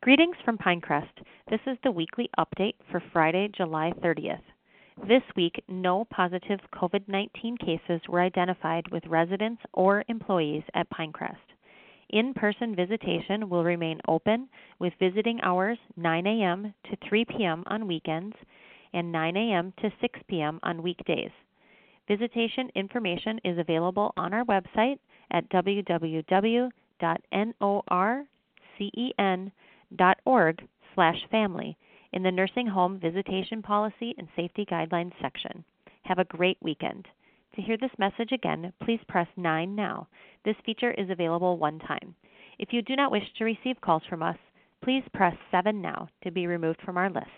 Greetings from Pinecrest. This is the weekly update for Friday, July 30th. This week, no positive COVID 19 cases were identified with residents or employees at Pinecrest. In person visitation will remain open with visiting hours 9 a.m. to 3 p.m. on weekends and 9 a.m. to 6 p.m. on weekdays. Visitation information is available on our website at www.norcen.org/family in the Nursing Home Visitation Policy and Safety Guidelines section. Have a great weekend. To hear this message again, please press 9 now. This feature is available one time. If you do not wish to receive calls from us, please press 7 now to be removed from our list.